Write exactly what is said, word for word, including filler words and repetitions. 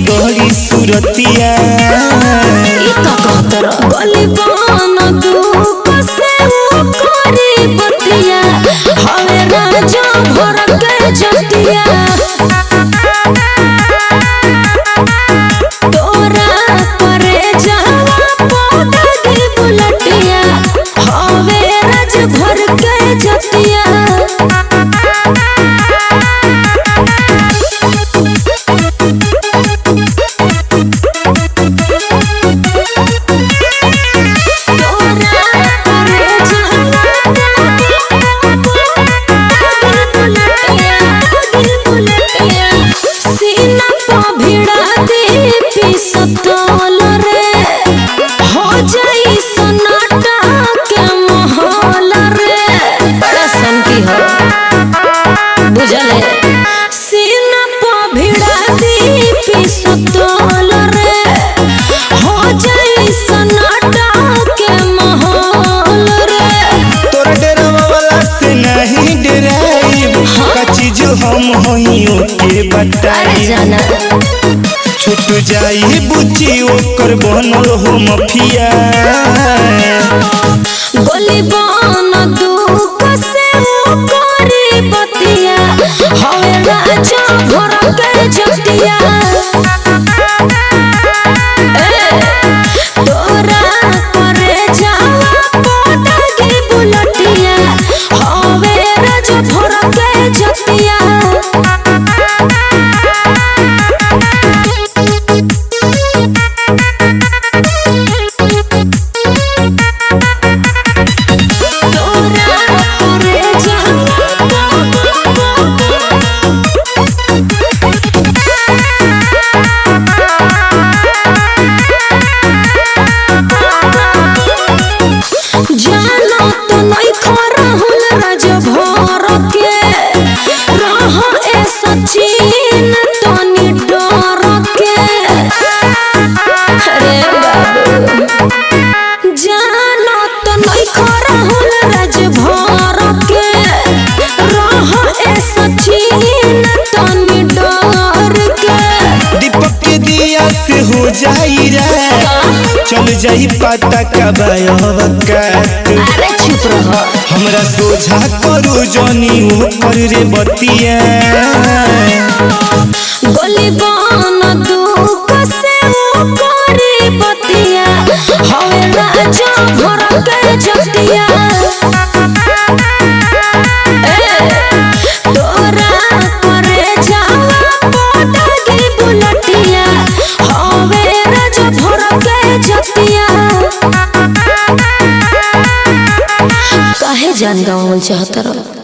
बिगड़ी सुरतिया ई का कहतर गली बन दुख से वो करी बतिया हवे राजा भर के जतिया तोरा करे जावा पौधा की बुलटिया हवे राज भर के जतिया हम होइयो के बताई जाना छूट जाई बुची ओकर बनल हो मफिया गोली बन दुख से वो करी बतिया हवे राजा भर के जतिया तोरा करे जावा पौधा की बुलटिया हवे राजा भर के जतिया हो जाई रे चल जाई पता कब अरे चुप रह हमरा सोझा करू जनी ऊपर रे बतिया गोली बन दुख से वो करी बतिया हवे राजा भर के जतिया तोरा करे जावा पौधा की बुलटिया हवे राजा भर के जतिया काहे जान गाँव चाहता रहो।